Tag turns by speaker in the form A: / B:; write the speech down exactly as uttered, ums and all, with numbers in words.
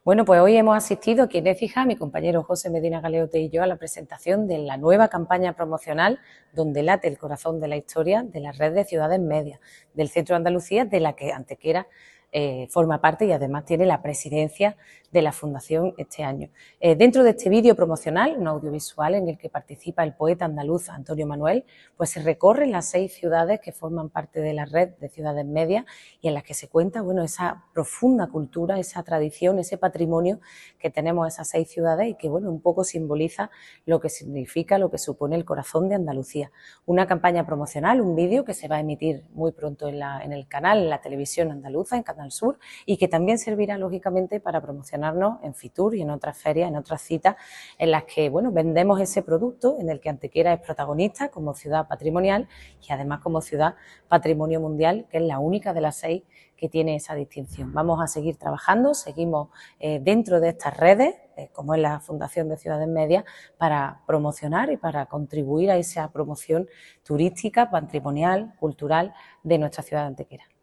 A: Bueno, pues hoy hemos asistido, quien es fija, mi compañero José Medina Galeote y yo, a la presentación de la nueva campaña promocional Donde late el corazón de la historia de la red de ciudades medias del centro de Andalucía, de la que Antequera eh, forma parte y además tiene la presidencia de la Fundación este año. Eh, dentro de este vídeo promocional, un audiovisual en el que participa el poeta andaluz Antonio Manuel, pues se recorren las seis ciudades que forman parte de la red de ciudades medias y en las que se cuenta, bueno, esa profunda cultura, esa tradición, ese patrimonio que tenemos esas seis ciudades y que, bueno, un poco simboliza lo que significa, lo que supone el corazón de Andalucía. Una campaña promocional, un vídeo que se va a emitir muy pronto en, la, en el canal, en la televisión andaluza, en Canal Sur, y que también servirá, lógicamente, para promocionarnos en Fitur y en otras ferias, en otras citas, en las que, bueno, vendemos ese producto en el que Antequera es protagonista como ciudad patrimonial y además como ciudad patrimonio mundial, que es la única de las seis que tiene esa distinción. Vamos a seguir trabajando, seguimos eh, dentro de estas redes, eh, como es la Fundación de Ciudades Medias, para promocionar y para contribuir a esa promoción turística, patrimonial, cultural de nuestra ciudad de Antequera.